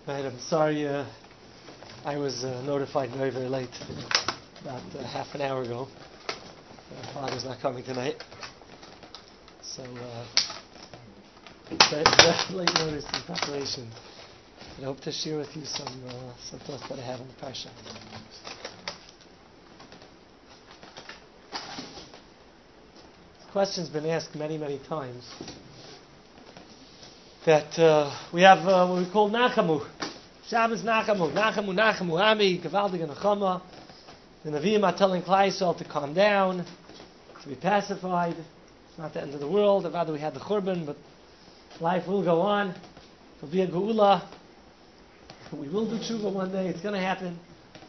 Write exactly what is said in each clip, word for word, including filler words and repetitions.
Right, I'm sorry, uh, I was uh, notified very, very late, about uh, half an hour ago. My father's not coming tonight. So, uh, very, very late notice in preparation. And I hope to share with you some uh, some thoughts that I have on the parsha. This question's been asked many, many times. That uh, we have uh, what we call Nachamu. Shabbos Nachamu. Nachamu, Nachamu, Ami, Gavaldig and Nachama. The Nevi'im are telling Klai Yisrael to calm down, to be pacified. It's not the end of the world. Rather, we had the Churban, but life will go on. There'll be a Geula. We will do Tshuva one day. It's going to happen.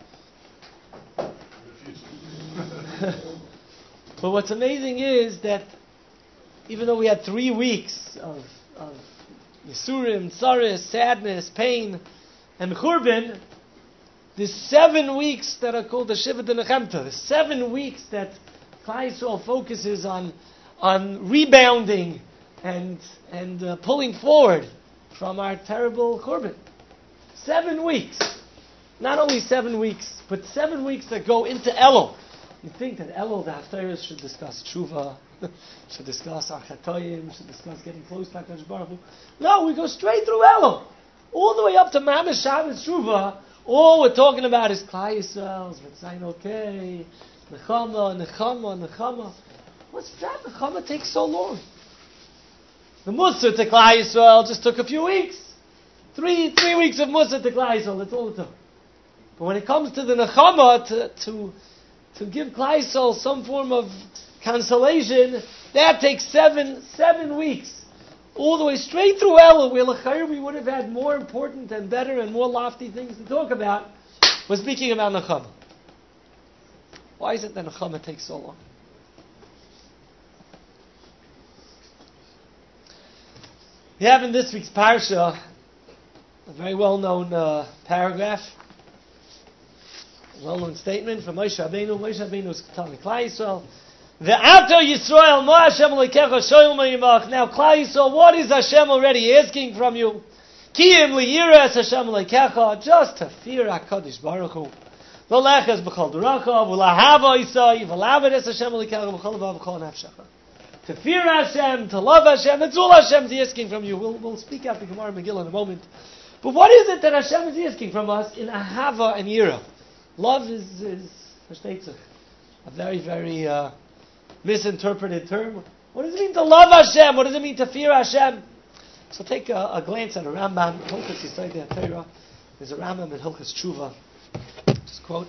But what's amazing is that even though we had three weeks of, of Yisurim, Tsaris, sadness, pain, and Churban, the seven weeks that are called the Shiva D'Nechemta, the seven weeks that Klai Yisrael focuses on on rebounding and and uh, pulling forward from our terrible Churban. Seven weeks. Not only seven weeks, but seven weeks that go into Elul. You think that Elul, the Haftarahs, should discuss Tshuva, should discuss Achatoyim, should discuss getting close to HaKadosh Baruch Hu. No, we go straight through Elul. All the way up to Mamash Shabbos Tshuva. All we're talking about is Klai Yisrael, V'tzayin Okay, Nechama, Nechama, Nechama. What's that? Nechama takes so long. The Musar to Klai Yisrael just took a few weeks. Three three weeks of Musar to Klai Yisrael, that's all it took. But when it comes to the Nechama, to, to, to give Klai Yisrael some form of consolation, that takes seven seven weeks. All the way straight through Elul, where L'chayr we would have had more important and better and more lofty things to talk about, we're speaking about Nechama. Why is it that Nechama takes so long? We have in this week's parsha a very well-known uh, paragraph, a well-known statement from Moshe Rabbeinu. Moshe Rabbeinu is telling Klai Yisrael, Ve'ato Yisrael, ma Hashem lekecha shoyel ma'imach. Now, Klai Yisrael, what is Hashem already asking from you? Kiyim liyiras Hashem lekecha, just to fear HaKadosh Baruch Hu. V'lechas b'chol duracha, v'lahava Yisai, v'lavedes Hashem lekecha, v'chol lavav v'chol nafshecha. To fear Hashem, to love Hashem, that's all Hashem is asking from you. We'll, we'll speak out the Gemara Megillah in a moment. But what is it that Hashem is asking from us in ahava and yira? Love is, is a very, very uh, misinterpreted term. What does it mean to love Hashem? What does it mean to fear Hashem? So take a, a glance at a Rambam, Hilchos Yisodei HaTorah. There's a Rambam in Hilchos Tshuva. Just quote.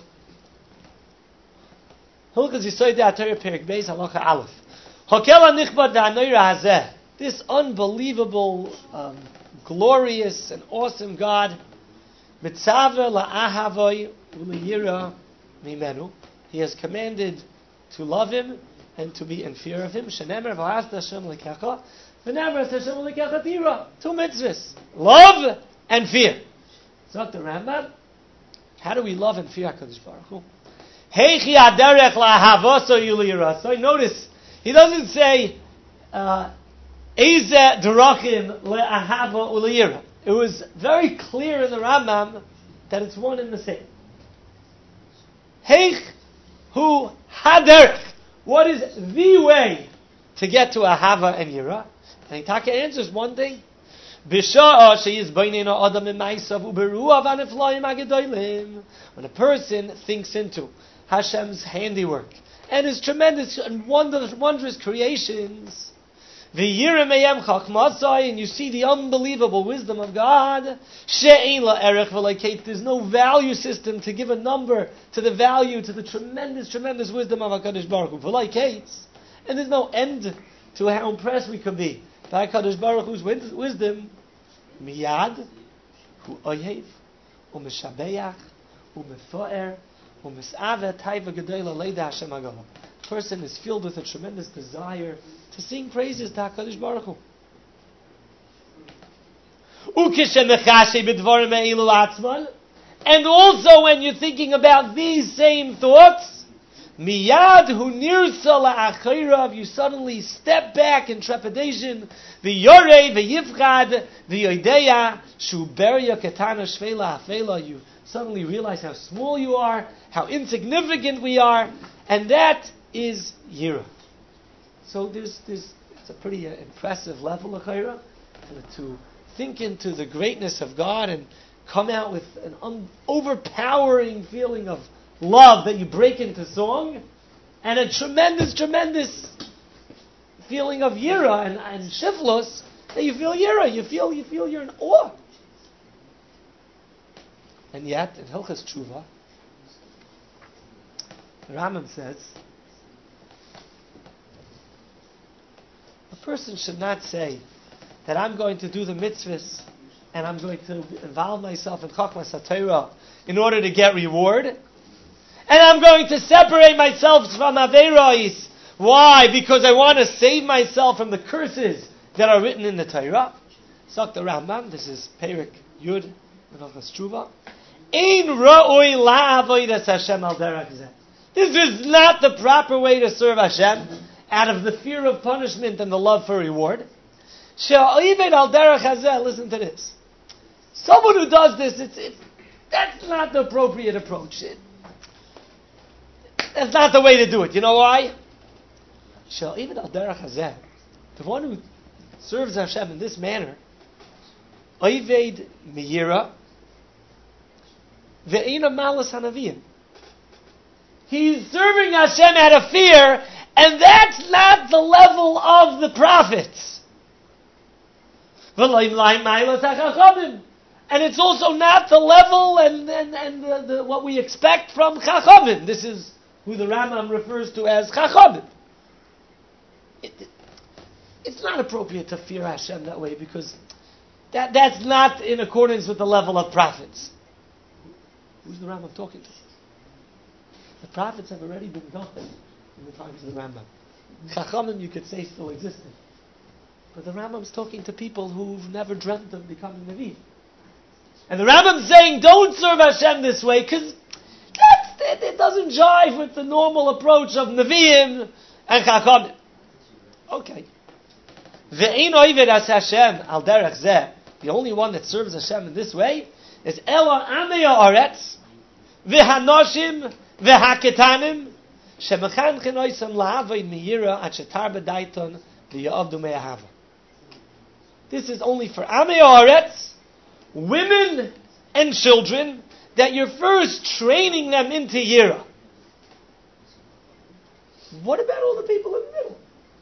Hilchos Yisodei HaTorah Perek Beis Halacha Aleph. Hokel HaNichbad HaNoira Hazeh. This unbelievable, um, glorious and awesome God, Mitzaver la'ahavoy u'liyira mimenu. He has commanded to love Him and to be in fear of Him. Shenemer v'hasta Hashem l'kecha, v'nemer Hashem l'kecha tira. Two mitzvahs. Love and fear. Zok the Rambam. How do we love and fear HaKadosh Baruch Hu? Heichi aderech la'ahavoso u'liyira. So notice, he doesn't say, uh, Eze derachim le'ahava u'liyira. It was very clear in the Rambam that it's one and the same. Heich hu haderech. What is the way to get to ahava and yira? And Itaka answers one thing. Bisha'a sheyiz b'nei adam imaisav u'beru'av aniflayim agedolim. When a person thinks into Hashem's handiwork and His tremendous and wondrous, wondrous creations, and you see the unbelievable wisdom of God, there's no value system to give a number to the value, to the tremendous, tremendous wisdom of HaKadosh Baruch Hu. And there's no end to how impressed we could be by HaKadosh Baruch Hu's wisdom. Miyad, hu oyev, hu mishabeach, hu mefoer, hu mis'ave, taiva gedola leida Hashem HaGolam. The person is filled with a tremendous desire to sing praises to HaKadosh Baruch Hu. And also when you're thinking about these same thoughts, Miyad hu nirsa la'achayrav, you suddenly step back in trepidation. V'yorei v'yifchad v'yodeya shu beria ketana shvela hafela, you suddenly realize how small you are, how insignificant we are, and that is Yira. So there's, there's it's a pretty uh, impressive level of Chayra, to think into the greatness of God and come out with an un- overpowering feeling of love that you break into song, and a tremendous, tremendous feeling of Yira and, and Shiflos that you feel Yira, you feel you feel you're in awe. And yet, in Hilchas Tshuva, the Rambam says, a person should not say that I'm going to do the mitzvahs and I'm going to involve myself in Chachmas HaTorah in order to get reward, and I'm going to separate myself from Averos. Why? Because I want to save myself from the curses that are written in the Torah. Sak the Rambam, this is Perik Yud in Hilchas Tshuva. Ein ra'oi la'avodas Hashem al derech zeh. This is not the proper way to serve Hashem, out of the fear of punishment and the love for reward. She'oived al derech hazeh. Listen to this. Someone who does this, it's, it's, that's not the appropriate approach. It, that's not the way to do it. You know why? She'oived al derech hazeh. The one who serves Hashem in this manner, oived miyira, ve'ina malas hanaviyim. He's serving Hashem out of fear, and that's not the level of the prophets. And it's also not the level and, and, and the, the, what we expect from Chachamim. This is who the Rambam refers to as Chachamim. It, it's not appropriate to fear Hashem that way, because that, that's not in accordance with the level of prophets. Who's the Rambam talking to? The prophets have already been gone in the times of the Rambam. Chachamim, you could say, still existed. But the Rambam's talking to people who've never dreamt of becoming Nevi'im. And the Rambam's saying, don't serve Hashem this way, because it, it doesn't jive with the normal approach of Nevi'im and Chachamim. Okay. Ve'ein oived as Hashem al derech zeh. The only one that serves Hashem in this way is Ela Amei Haaretz v'Hanoshim v'Haketanim shemechanchen oisam la'avoid miyira at shetar b'daiton v'ya'avdu me'ahava. This is only for Amei Haaretz, women and children, that you're first training them into Yira. What about all the people in the middle?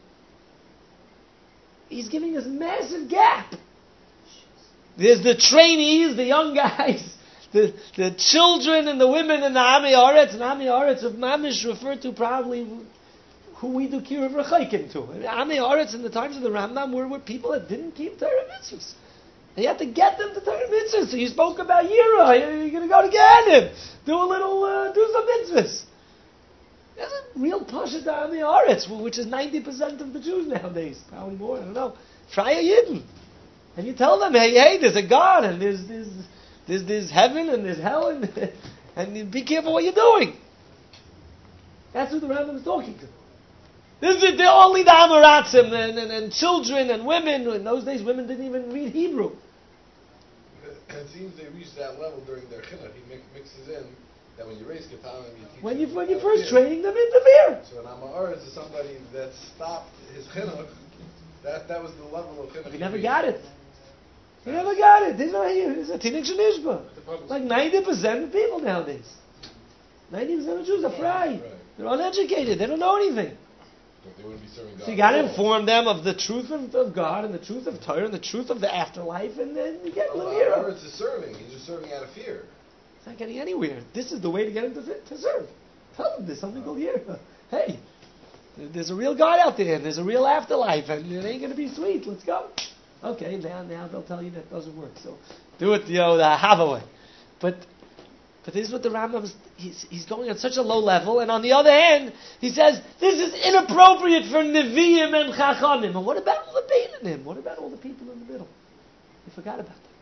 He's giving us massive gap. There's the trainees, the young guys, the, the children and the women in the Amei Haaretz. And Amei Haaretz of Mamish referred to probably who we do Kiruv Rechakim to. Amei Haaretz in the times of the Rambam were, were people that didn't keep Torah mitzvahs. And you had to get them to Torah mitzvahs. So you spoke about Yira. You're going to go to Gehanim. Do a little, uh, do some mitzvahs. There's a real pasha to Amei Haaretz, which is ninety percent of the Jews nowadays. Probably more, I don't know. Freya Yidden. And you tell them, hey, hey, there's a God, and there's there's there's, there's heaven, and there's hell, and, and be careful what you're doing. That's who the Rambam is talking to. This is they're only the Amaratzim, and, and, and children and women. In those days, women didn't even read Hebrew. It seems they reached that level during their chinuch. He mix, mixes in that when you raise Ketanim, you teach when you them when you how first to fear. training them into fear. So an Amaretz is somebody that stopped his chinuch. That that was the level of chinuch. But he never got it. He never got it. He's not here. He's a teenage nishba. Like ninety percent of people nowadays. Ninety percent of Jews are fried. Right. They're uneducated. They don't know anything. But they wouldn't be serving God. So you got to at all. inform them of the truth of, of God and the truth of Torah and the truth of the afterlife, and then you get a little Well, hero. Amaretz is serving. He's just serving out of fear. It's not getting anywhere. This is the way to get him to, to serve. Tell them there's something called Yira. Hey, there's a real God out there, and there's a real afterlife, and it ain't going to be sweet. Let's go. Okay, now now they'll tell you that doesn't work. So do it, you know, the Hava way. But but this is what the Rambam is, he's, he's going at such a low level, and on the other hand, he says this is inappropriate for Nevi'im and Chachamim. And what about all the Beinim? What about all the people in the middle? You forgot about that.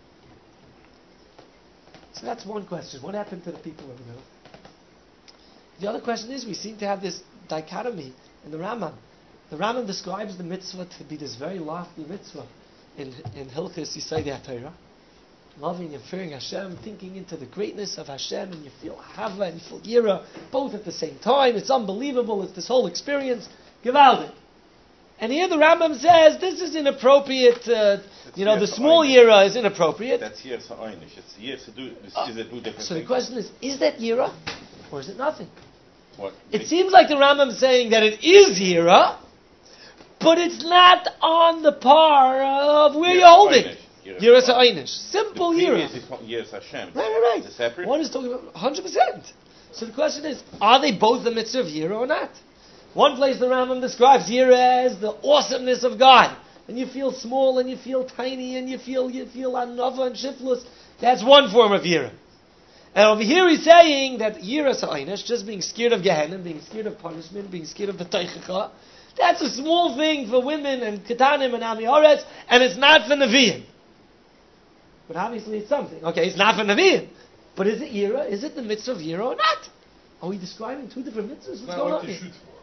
So that's one question. What happened to the people in the middle? The other question is, we seem to have this dichotomy in the Rambam. The Rambam describes the mitzvah to be this very lofty mitzvah in in Hilchos Yisodei HaTorah, loving and fearing Hashem, thinking into the greatness of Hashem, and you feel hava and you feel yira both at the same time. It's unbelievable. It's this whole experience. Gewaldig. And here the Rambam says this is inappropriate. Uh, you know, the small yira is inappropriate. That's yira ha'einish. It's yira to do. Uh, is it do different so things? the question is: is that yira, or is it nothing? What? It seems like the Rambam is saying that it is yira, but it's not on the par of where Yira you're holding. ha'einish. Yira ha'einish. Simple the yira. is Yira Hashem. Right, right, right. Is it separate? One is talking about one hundred percent. So the question is, are they both the mitzvah of yira or not? One place the Rambam describes yira as the awesomeness of God. And you feel small and you feel tiny and you feel you feel anova and shiftless. That's one form of yira. And over here he's saying that yira sa'inish, just being scared of Gehenna, being scared of punishment, being scared of the teichacha, that's a small thing for women and ketanim and ami haaretz, and it's not for nevi'im. But obviously it's something. Okay, it's not for nevi'im. But is it yira? Is it the mitzvah of yira or not? Are we describing two different mitzvahs? What's Not going what on to here? shoot for.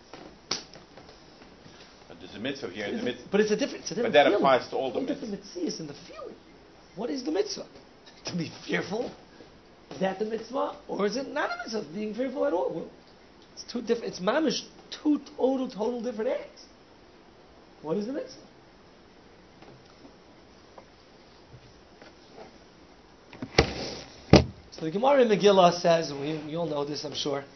But there's a mitzvah here. Is The it- mitzvah. but it's a different, it's a different But that feeling. applies to all the All different mitzvahs in the feeling. What is the mitzvah? To be fearful? Is that the mitzvah? Or is it not a mitzvah, being fearful at all? Well, it's two different, it's mamish, two total, total different acts. What is the mitzvah? So the Gemara in Megillah says, and we, we all know this, I'm sure.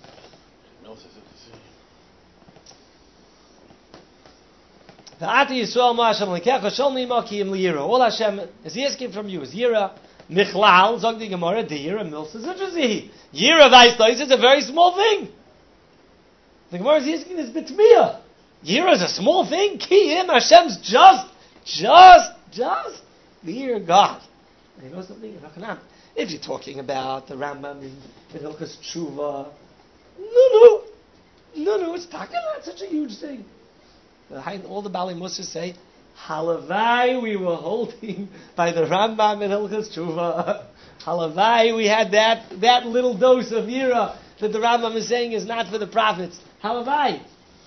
V'ati Yisrael ma Hashem lekecha shol nima ki im liyira. All Hashem is asking from you is yira. Michlal, zog the Gemara, the yira milsa zitrazihi. Yira vaystois is a very small thing. The Gemara is asking this bitmiya. Yira is a small thing. Ki im Hashem's just, just, just the year God. And you know something? If you're talking about the Rambam in, in Hilchos Tshuva, no, no, no, no, it's not such a huge thing. All the Bali Musa say, Halavai, we were holding by the Rambam in Hilchos Tshuva. Halavai, we had that that little dose of yira that the Rambam is saying is not for the prophets. Halavai.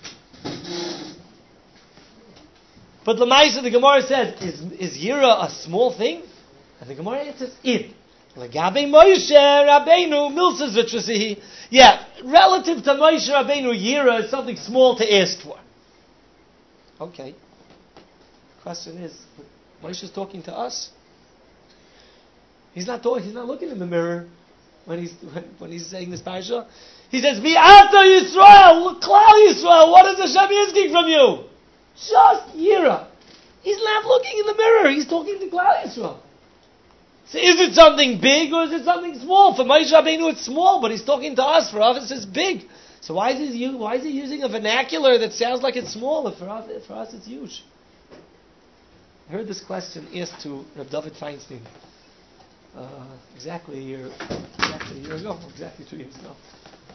But Lamaisa, the Gemara says, is, is yira a small thing? And the Gemara answers, it. Legabe Moshe Rabbeinu milsas v'trasihi. Yeah, relative to Moshe Rabbeinu, yira is something small to ask for. Okay. Question is, Moshe is talking to us. He's not talking. He's not looking in the mirror when he's when, when he's saying this parasha. He says, "Bi'ata Yisrael, Klal Yisrael. What is Hashem asking from you? Just yira." He's not looking in the mirror. He's talking to Klal Yisrael. So is it something big or is it something small? For Moshe Rabbeinu, it's small, but he's talking to us. For us, it's big. So why is he why is he using a vernacular that sounds like it's small? If for us, for us, it's huge. I heard this question asked to Reb David Feinstein uh, exactly a year, exactly a year ago, exactly two years ago.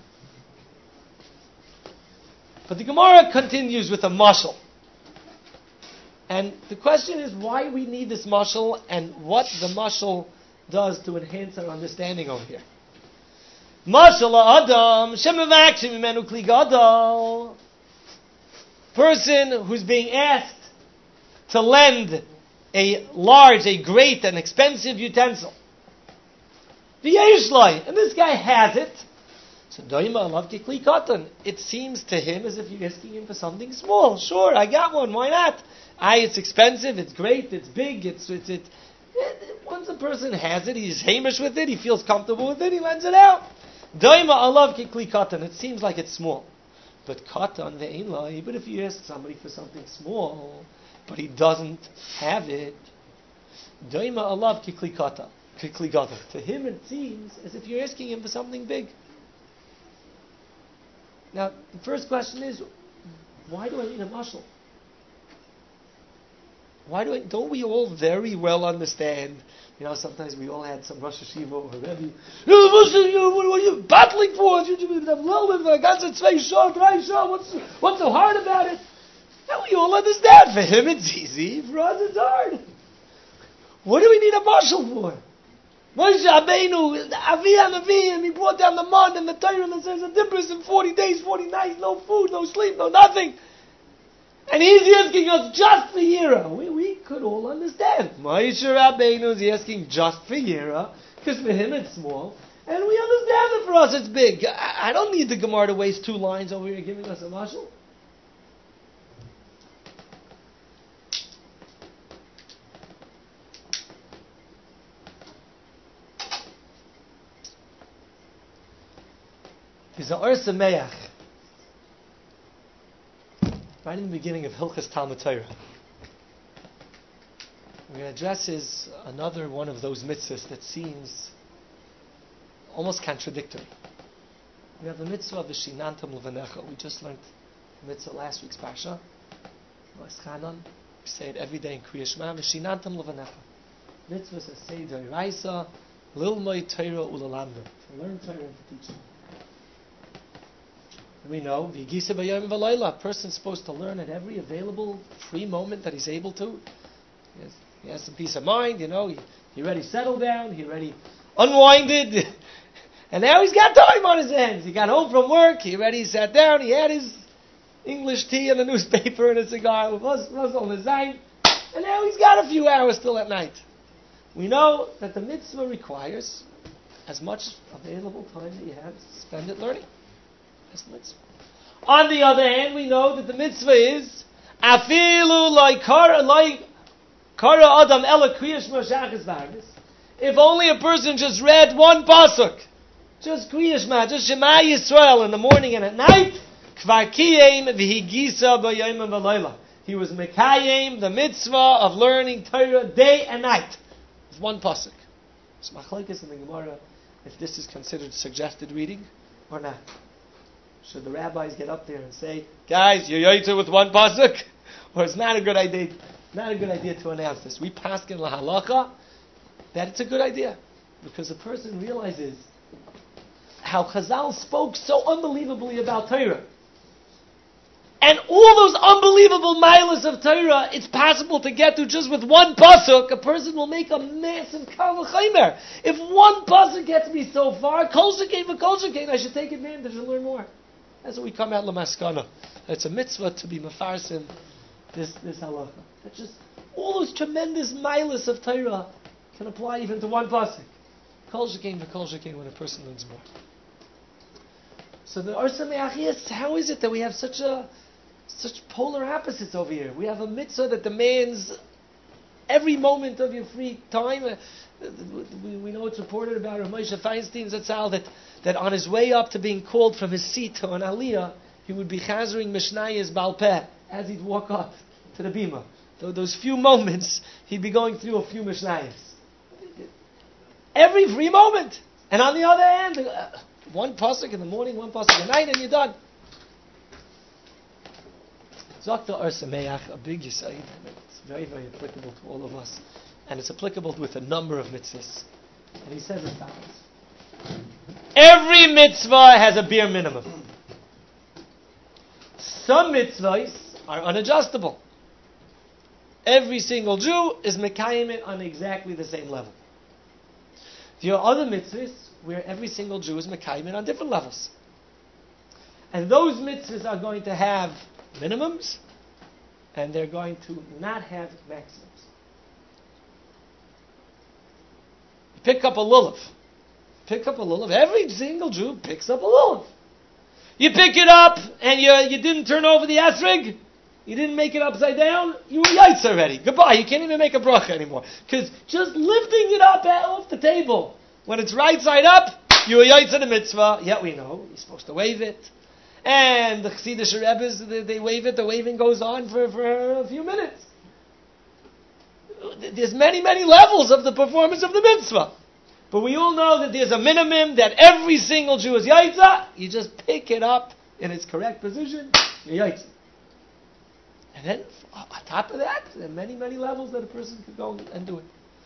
But the Gemara continues with a mashal. And the question is why we need this mashal and what the mashal does to enhance our understanding over here. Mashal Adam Shemavakshim Imenu Kli Gadol. Person who's being asked to lend a large, a great, and expensive utensil. The Yeshlai, and this guy has it. So Doima Alav Kli Katan. It seems to him as if you're asking him for something small. Sure, I got one. Why not? I, it's expensive, it's great, it's big, it's, it's, it, it, once a person has it, he's hamish with it, he feels comfortable with it, he lends it out. Daima alav kikli katan, it seems like it's small. But katan ve'inlai, but if you ask somebody for something small, but he doesn't have it, daima alav kikli katan, kikli katan. To him it seems as if you're asking him for something big. Now, the first question is, why do I need a mashal? Why do I, don't we all very well understand? You know, sometimes we all had some Rosh Hashiva or Rebbe. What are you battling for? What's what's so hard about it? And we all understand. For him it's easy. For us it's hard. What do we need a mashal for? Moshe Rabbeinu, Aviyah Nevi'im, he brought down the mud and the Torah and says a difference in forty days, forty nights, no food, no sleep, no nothing. And he's asking us just for Yira. We, we could all understand. Moshe Rabbeinu is asking just for Yira, because for him it's small. And we understand that for us it's big. I, I don't need the Gemara to waste two lines over here giving us a mashal. There's an Or Sameach right in the beginning of Hilchas Talmud Torah. We're going to address is another one of those mitzvahs that seems almost contradictory. We have the mitzvah of V'shinantam Levanecha. We just learned the mitzvah last week's parsha. We say it every day in Kriya Shema. V'shinantam Levanecha. Mitzvah says say D'oraisa Lilmoi Torah Ulalamda. To learn Torah and to teach it. We know V'yigisa b'yom v'layla. A person's supposed to learn at every available free moment that he's able to. He has, he has some peace of mind, you know. He, he already settled down. He already unwinded. And now he's got time on his hands. He got home from work. He already sat down. He had his English tea and a newspaper and a cigar with us on the Zayn. And now he's got a few hours still at night. We know that the mitzvah requires as much available time that you have to spend it learning. That's the mitzvah. On the other hand, we know that the mitzvah is afilu like kara like kara adam ela kriyash mashachas vargas. If only a person just read one pasuk, just kriyash ma, just Shema Yisrael in the morning and at night, kvar kiyem v'higisa b'yom v'layla. He was mekayem the mitzvah of learning Torah day and night. It's one pasuk. It's machlokes in the Gemara if this is considered suggested reading or not. Should the rabbis get up there and say, guys, you're yoyter with one pasuk? Or it's not a good idea, not a good idea to announce this. We paskin lahalacha that it's a good idea. Because the person realizes how Chazal spoke so unbelievably about Torah. And all those unbelievable milas of Torah, it's possible to get to just with one pasuk. A person will make a massive kal v'chaymer. If one pasuk gets me so far, kol shekain v'kol shekain, I should take advantage and learn more. That's what we come out lamaskana. It's a mitzvah to be mefarsim this this halacha. That just all those tremendous milas of Torah can apply even to one pasuk. Kol shekain v'kol shekain when a person learns more. So the Or Sameach is, how is it that we have such a such polar opposites over here? We have a mitzvah that demands every moment of your free time. Uh, we, we know it's reported about Rav Moshe Feinstein Zatzal that, that on his way up to being called from his seat to an aliyah, he would be chazering Mishnayos Baal Peh as he'd walk up to the bima. So those few moments, he'd be going through a few Mishnayos. Every free moment. And on the other hand, uh, one pasuk in the morning, one pasuk at night, and you're done. Zok the Or Sameach, a big yisaid. It's very, very applicable to all of us. And it's applicable with a number of mitzvahs. And he says as follows. Every mitzvah has a bare minimum. Some mitzvahs are unadjustable. Every single Jew is mekayim it on exactly the same level. There are other mitzvahs where every single Jew is mekayim it on different levels. And those mitzvahs are going to have minimums, and they're going to not have maximums. You pick up a lulav. Pick up a lulav. Every single Jew picks up a lulav. You pick it up, and you you didn't turn over the esrog. You didn't make it upside down. You were yaitz already. Goodbye. You can't even make a bracha anymore. Because just lifting it up off the table, when it's right side up, you were yaitz in the mitzvah. Yeah, we know. You're supposed to wave it. And the Chassidish Rebbes, they, they wave it, the waving goes on for, for a few minutes. There's many, many levels of the performance of the mitzvah. But we all know that there's a minimum that every single Jew is yaitza. You just pick it up in its correct position, you're yaitza. And then, on top of that, there are many, many levels that a person could go and do it.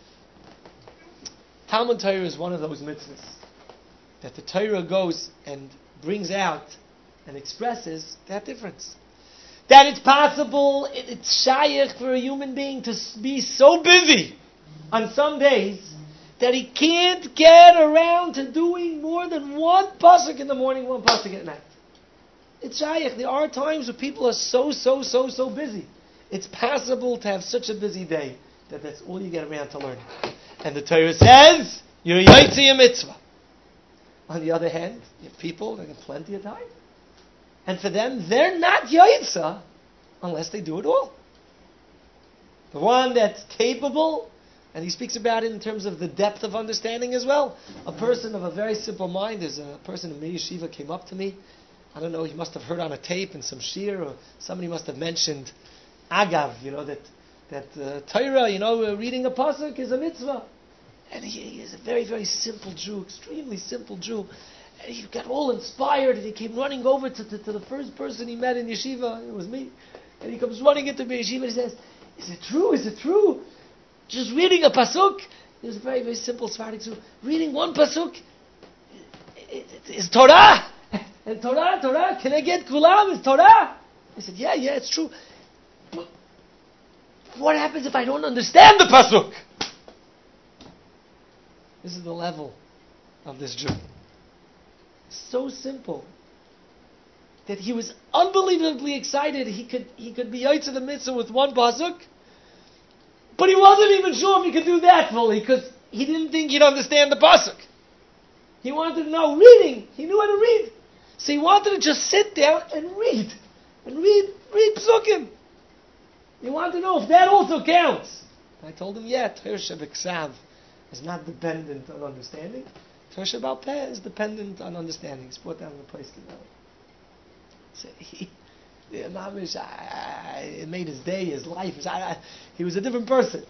Talmud Torah is one of those mitzvahs that the Torah goes and brings out and expresses that difference. That it's possible, it, it's shaykh for a human being to be so busy on some days that he can't get around to doing more than one pasuk in the morning, one pasuk at night. It's shaykh. There are times where people are so, so, so, so busy. It's possible to have such a busy day that that's all you get around to learning. And the Torah says, you're yaitzi a mitzvah. On the other hand, you have people that have plenty of time. And for them, they're not yaitza unless they do it all. The one that's capable, and he speaks about it in terms of the depth of understanding as well. A person of a very simple mind, there's a person in Yeshiva came up to me. I don't know, he must have heard on a tape in some shir, or somebody must have mentioned Agav, you know, that that uh, Torah, you know, uh, reading a pasuk is a mitzvah. And he, he is a very, very simple Jew, extremely simple Jew. And he got all inspired, and he came running over to, to, to the first person he met in yeshiva. It was me. And he comes running into me yeshiva and he says, is it true? Is it true? Just reading a pasuk? It was a very, very simple Sephardic Jew. Reading one pasuk is Torah. And Torah, Torah, can I get kulam? Is Torah? I said, yeah, yeah, it's true. But what happens if I don't understand the pasuk? This is the level of this Jew. So simple that he was unbelievably excited. He could he could be yaitz the mitzvah with one pasuk, but he wasn't even sure if he could do that fully because he didn't think he'd understand the pasuk. He wanted to know reading. He knew how to read, so he wanted to just sit down and read and read read psukim. He wanted to know if that also counts. I told him, yeah, Torah shebeksav is not dependent on understanding. Torah Shebal Peh is dependent on understanding. He's brought down in the place to know. So he, the Mamish, I, I, it made his day, his life. I, I, he was a different person.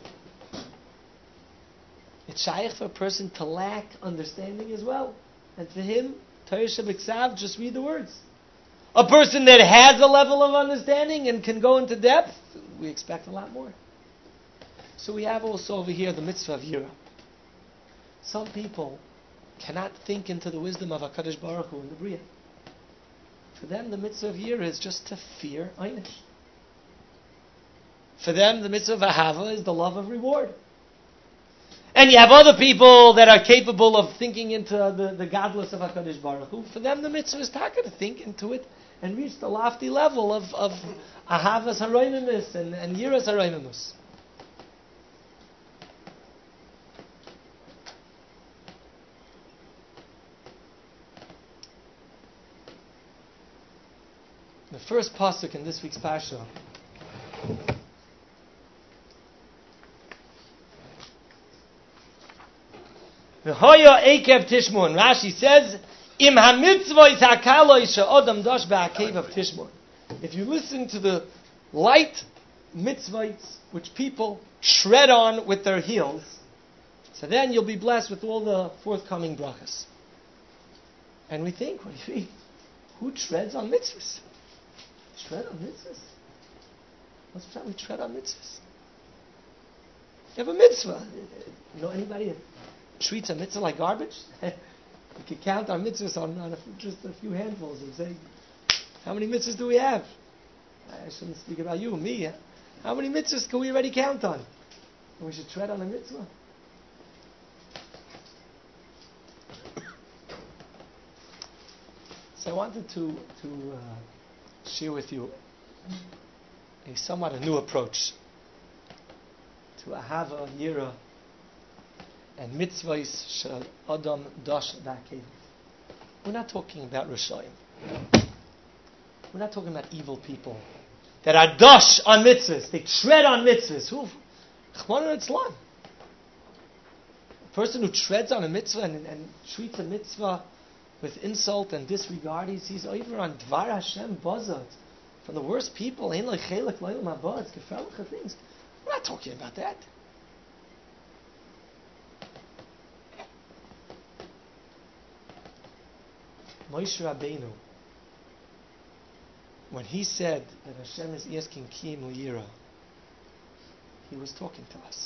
It's shaykh for a person to lack understanding as well. And for him, Torah Shebeksav, just read the words. A person that has a level of understanding and can go into depth, we expect a lot more. So we have also over here the mitzvah of Yira. Some people cannot think into the wisdom of HaKadosh Baruch Hu in the Bria. For them, the mitzvah of Yira is just to fear Einish. For them, the mitzvah of Ahava is the love of reward. And you have other people that are capable of thinking into the, the godless of HaKadosh Baruch Hu. For them, the mitzvah is taka to think into it and reach the lofty level of, of Ahavas Haroimimus and, and Yiras Haroimimus. The first pasuk in this week's parsha V'hoya ekev tishmon. Rashi says, Im hamitzvah is hakalo isha odam dosh ba'akev of tishmon. If you listen to the light mitzvahs which people tread on with their heels, so then you'll be blessed with all the forthcoming brachas. And we think, what do you mean? Who treads on mitzvahs? Tread on mitzvahs? What's the time we tread on mitzvahs? You have a mitzvah. You know anybody that treats a mitzvah like garbage? You can count our mitzvahs on, on a, just a few handfuls and say, how many mitzvahs do we have? I shouldn't speak about you, me. How many mitzvahs can we already count on? And we should tread on a mitzvah. So I wanted to to uh, share with you a somewhat a new approach to Ahava, Yira, and mitzvahs shel Adam Dosh Ba'akev. We're not talking about Rishayim. We're not talking about evil people that are dosh on mitzvahs. They tread on mitzvahs. Who? Chmona Itzlan. A person who treads on a mitzvah and, and treats a mitzvah with insult and disregard, he sees over on Dvar Hashem Bazat from the worst people. Ein lechelek loyal mabaz gefährliche things. We're not talking about that. Moshe Rabbeinu, when he said that Hashem is asking Kiyim L'Yira, he was talking to us.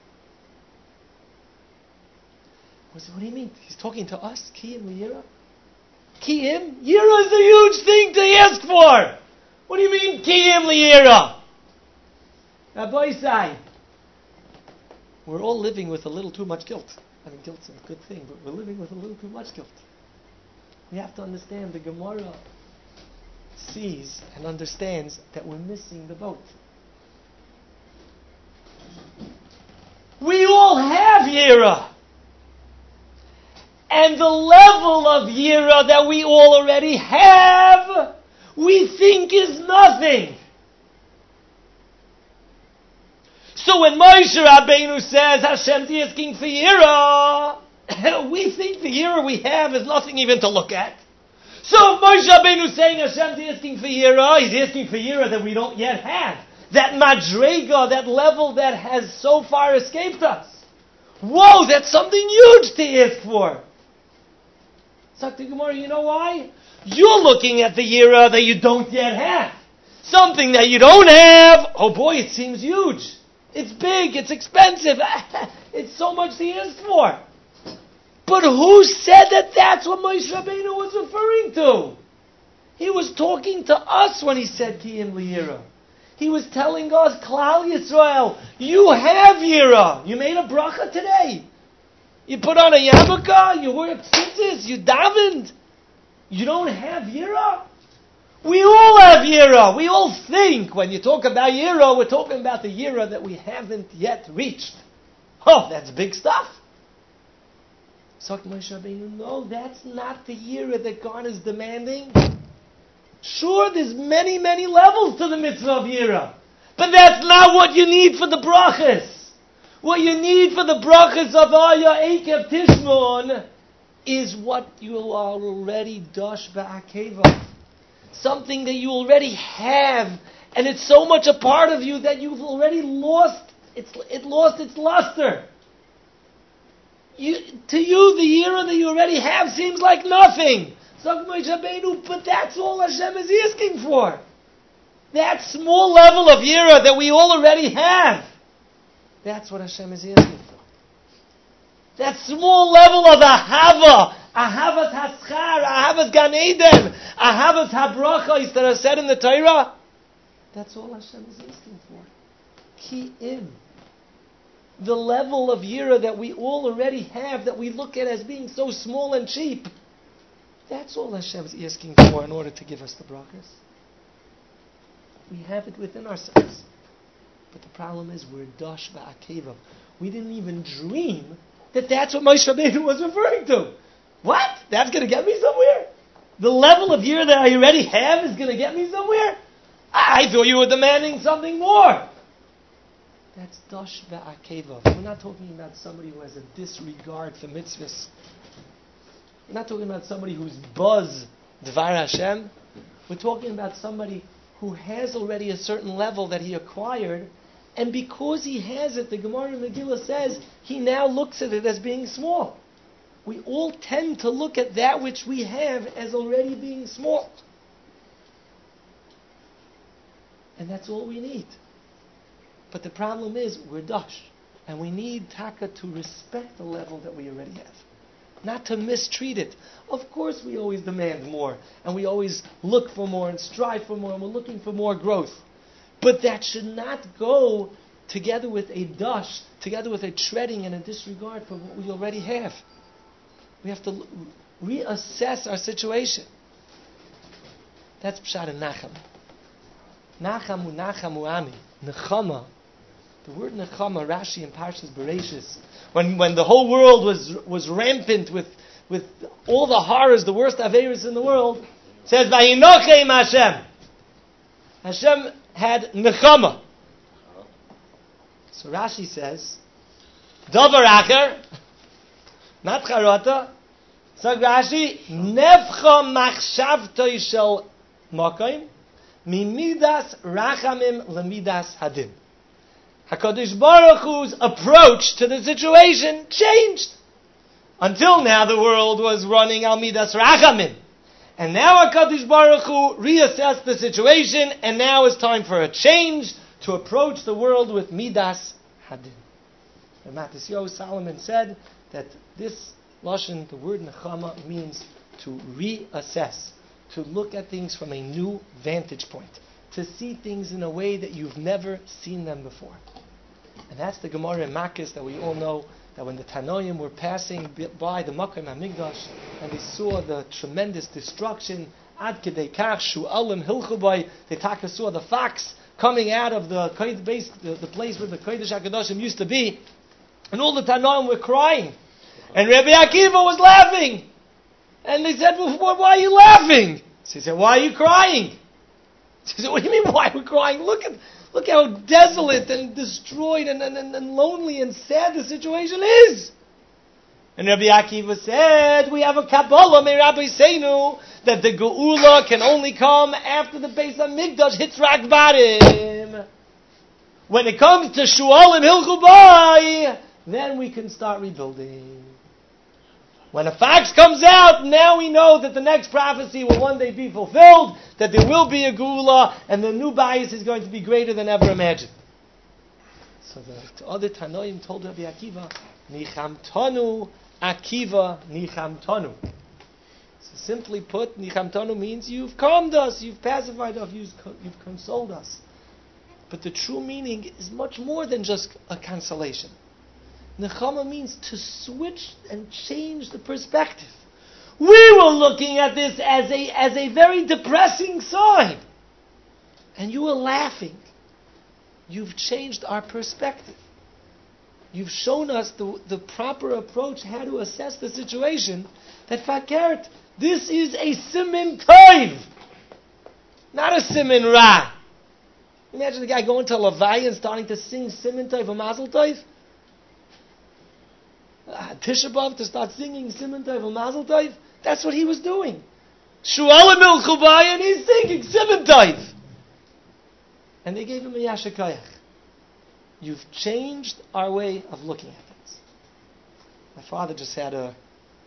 I said, what do you mean? He's talking to us? Kiyim L'Yira? Kiyim? Yira is a huge thing to ask for! What do you mean, Kiyim L'Yira? Rabbi Isai, we're all living with a little too much guilt. I mean, guilt's a good thing, but we're living with a little too much guilt. We have to understand the Gemara sees and understands that we're missing the boat. We all have Yira. And the level of Yira that we all already have, we think is nothing. So when Moshe Rabbeinu says, Hashem is asking for Yira, we think the Yira we have is nothing even to look at. So if Moshe Rabbeinu is saying Hashem is asking for Yira, he's asking for Yira that we don't yet have. That madrega, that level that has so far escaped us. Whoa, that's something huge to ask for. Sakti Gemara, you know why? You're looking at the Yira that you don't yet have. Something that you don't have, oh boy, it seems huge. It's big, it's expensive, it's so much to ask for. But who said that that's what Moshe Rabbeinu was referring to? He was talking to us when he said Kiyim L'Yira. He was telling us, Klal Yisrael, you have Yira. You made a bracha today. You put on a yarmulke, you wore tzitzis, you davened. You don't have Yira? We all have Yira. We all think when you talk about Yira, we're talking about the Yira that we haven't yet reached. Oh, that's big stuff. So Moshe Rabbeinu, no, that's not the Yira that God is demanding. Sure, there's many, many levels to the mitzvah of Yira. But that's not what you need for the brachas. What you need for the brachas of Aya Ekev Tishmon is what you are already dosh ba'akeva. Something that you already have. And it's so much a part of you that you've already lost. It's, it lost its luster. You, to you, the Yira that you already have seems like nothing. But that's all Hashem is asking for. That small level of Yira that we all already have. That's what Hashem is asking for. That small level of Ahava, Ahavat Haschar, Ahavat Gan Eden, Ahavat Habrachos that are said in the Torah. That's all Hashem is asking for. Ki im. The level of Yira that we all already have, that we look at as being so small and cheap. That's all Hashem is asking for in order to give us the brachas. We have it within ourselves. But the problem is we're dosh va'akeva. We didn't even dream that that's what Moshe Rabbeinu was referring to. What? That's going to get me somewhere? The level of Yira that I already have is going to get me somewhere? I thought you were demanding something more. That's dosh va'akeva. We're not talking about somebody who has a disregard for mitzvahs. We're not talking about somebody who's buzz Dvar Hashem. We're talking about somebody who has already a certain level that he acquired, and because he has it, the Gemara in Megillah says, he now looks at it as being small. We all tend to look at that which we have as already being small. And that's all we need. But the problem is, we're dash, and we need taka to respect the level that we already have. Not to mistreat it. Of course we always demand more, and we always look for more and strive for more, and we're looking for more growth. But that should not go together with a dash, together with a treading and a disregard for what we already have. We have to reassess our situation. That's Pshat and Nacham. Nachamu, Nachamu Ami. Nechama. The word Nechama, Rashi in Parshas Bereshis, when when the whole world was was rampant with with all the horrors, the worst averis in the world, says Vayinochem Hashem. Hashem had Nechama. So Rashi says, Dover Acher, not Charota. So Rashi, Nefcha Machshavtoi Shel Mokaim, Mimidas Rachamim Lemidas Hadin. HaKadosh Baruch Hu's approach to the situation changed. Until now the world was running Al Midas Rachamim. And now HaKadosh Baruch Hu reassessed the situation, and now it's time for a change to approach the world with Midas Hadin. And Matisyahu Solomon said that this Lashon, the word Nechama, means to reassess, to look at things from a new vantage point, to see things in a way that you've never seen them before. And that's the Gemara in Makis that we all know, that when the Tanoim were passing by the Makom HaMikdash and they saw the tremendous destruction, Ad Kedei Kach Shu'alim Hilchu Boi, they taka saw the fox coming out of the base, the, the place where the Kodesh HaKadoshim used to be, and all the Tanoim were crying, and Rabbi Akiva was laughing, and they said, well, why are you laughing? So he said, why are you crying? He said, what do you mean why we're crying? Look at look how desolate and destroyed and, and, and lonely and sad the situation is. And Rabbi Akiva said, we have a Kabbalah, may Rabbi Seinu, that the Geula can only come after the Beis HaMikdash hits Rak Barim. When it comes to Shu'alim Hilchu Boi, then we can start rebuilding. When a fox comes out, now we know that the next prophecy will one day be fulfilled, that there will be a Geula, and the new Bayis is going to be greater than ever imagined. So the other Tanoim told Rabbi Akiva, Nichamtonu Akiva Nichamtonu. So simply put, Nichamtonu means you've calmed us, you've pacified us, you've, you've consoled us. But the true meaning is much more than just a consolation. Nechama means to switch and change the perspective. We were looking at this as a as a very depressing sign, and you were laughing. You've changed our perspective. You've shown us the, the proper approach, how to assess the situation. That fakert, this is a simin tov, not a simin ra. Imagine the guy going to Levaya and starting to sing simin tov or mazel tov. Uh, Tisha B'Av to start singing simin tov or mazel tov. That's what he was doing. Shu'alim Hilchu Boi, and he's singing simin tov. And they gave him a yashikayach. You've changed our way of looking at things. My father just had a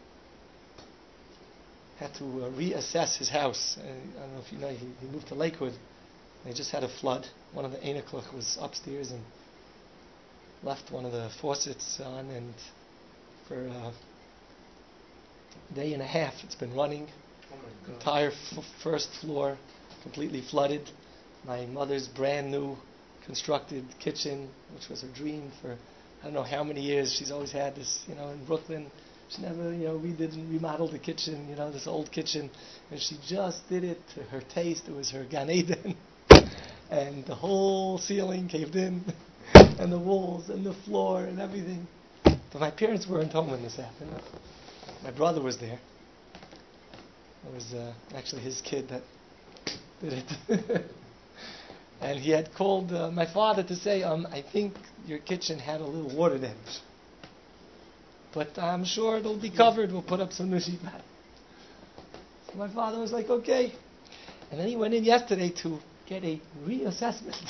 had to uh, reassess his house. Uh, I don't know if you know, he, he moved to Lakewood. They just had a flood. One of the Einiklach was upstairs and left one of the faucets on, and for a day and a half it's been running. Oh the entire f- first floor completely flooded. My mother's brand new constructed kitchen, which was her dream for I don't know how many years. She's always had this, you know, in Brooklyn. She never, you know, we didn't remodel the kitchen, you know, this old kitchen, and she just did it to her taste. It was her Gan Eden. And the whole ceiling caved in, and the walls, and the floor, and everything. But my parents weren't home when this happened. My brother was there. It was uh, actually his kid that did it. And he had called uh, my father to say, um, I think your kitchen had a little water damage. But I'm sure it'll be covered. We'll put up some new sheet metal. So my father was like, okay. And then he went in yesterday to get a reassessment.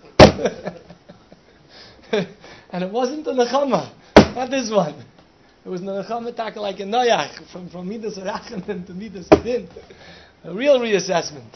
And it wasn't a nechama, not this one. It was a nechama taka like a noyach, from, from Midas Rachamim to Midas Adin. A real reassessment.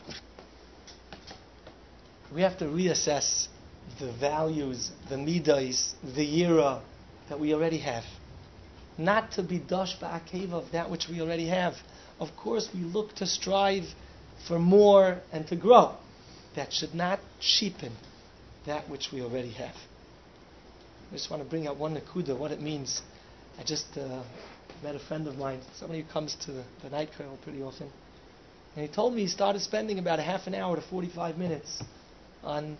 We have to reassess the values, the midas, the yira that we already have. Not to be dosh ba'akev of that which we already have. Of course, we look to strive for more and to grow. That should not cheapen that which we already have. I just want to bring out one nakuda, what it means. I just uh, met a friend of mine, somebody who comes to the, the night kollel pretty often, and he told me he started spending about a half an hour to forty-five minutes on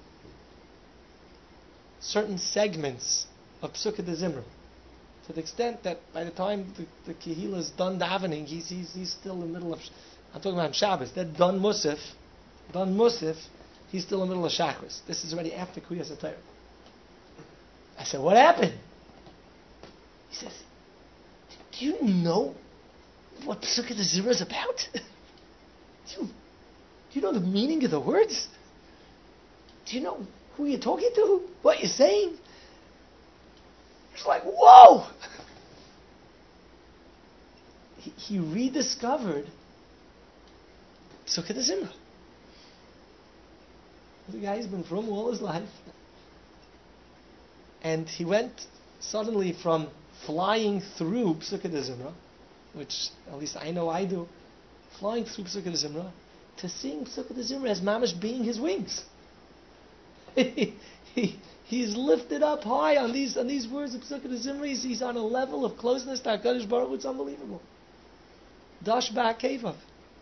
certain segments of Psukkah de Zimra, to the extent that by the time the, the Kehillah is done davening, he's, he's he's still in the middle of, I'm talking about Shabbos, that done Musaf, done Musaf, he's still in the middle of Shachris. This is already after Kriyas HaTorah. I said, what happened? He says, do you know what Psukkah de Zimra is about? do, you, do you know the meaning of the words? Do you know who you're talking to? What you're saying? It's like, whoa! He, he rediscovered Psukkah de Zimra. The guy's been from all his life. And he went suddenly from flying through Psukkah de Zimra, which at least I know I do, flying through Psukkah de Zimra, to seeing Psukkah de Zimra as mamash being his wings. he, he, He's lifted up high on these on these words of Pesukei Zimri. He's, he's on a level of closeness to HaKadosh Baruch Hu. It's unbelievable. Dash ba'akevav.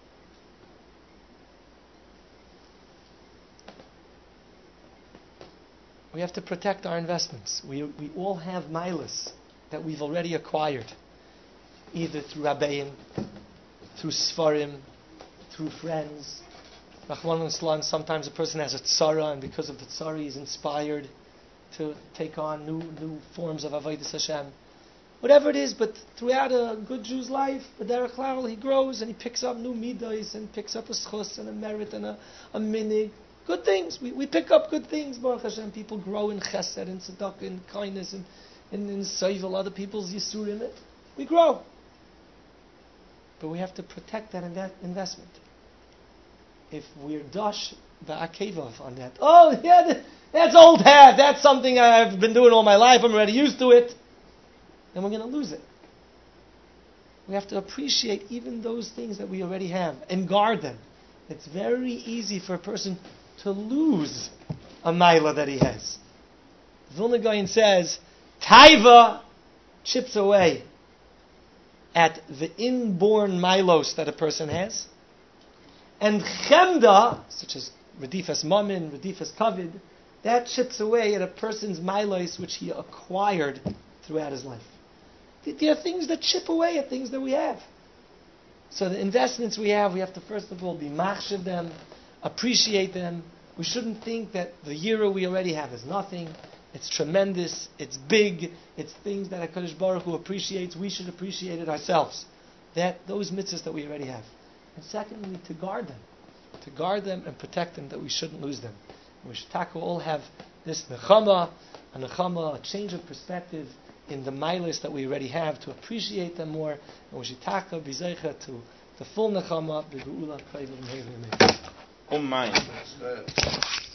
We have to protect our investments. We we all have milas that we've already acquired, either through Rabbeim, through Sfarim, through friends. Rachmana litzlan, sometimes a person has a tzara, and because of the tzara he's inspired to take on new new forms of Avodas Hashem. Whatever it is, but throughout a good Jew's life, the derech klal, he grows and he picks up new midos and picks up a schus and a merit and a, a minig. Good things. We we pick up good things, Baruch Hashem. People grow in chesed and tzedakah and kindness and in in soivel, other people's yisurim. It we grow, but we have to protect that in that investment. If we're dash ba'akevav on that, oh yeah, that, that's old hat. That's something I've been doing all my life. I'm already used to it. Then we're going to lose it. We have to appreciate even those things that we already have and guard them. It's very easy for a person to lose a maila that he has. Vilna Gaon says, Taiva chips away at the inborn milos that a person has, and Chemda, such as Redifas Mamin, Redifas Kavid, that chips away at a person's milos which he acquired throughout his life. There are things that chip away at things that we have. So the investments we have, we have to first of all be machshav them, appreciate them. We shouldn't think that the euro we already have is nothing. It's tremendous, it's big, it's things that HaKadosh Baruch Hu appreciates. We should appreciate it ourselves. That those mitzvahs that we already have. And secondly, to guard them. To guard them and protect them, that we shouldn't lose them. And we should tackle all have this nechama, a nechama, a change of perspective in the milas that we already have, to appreciate them more, and we should tackle bizaycha to the full nechama, b'geula, k'ayvim, Um, mine. That's good.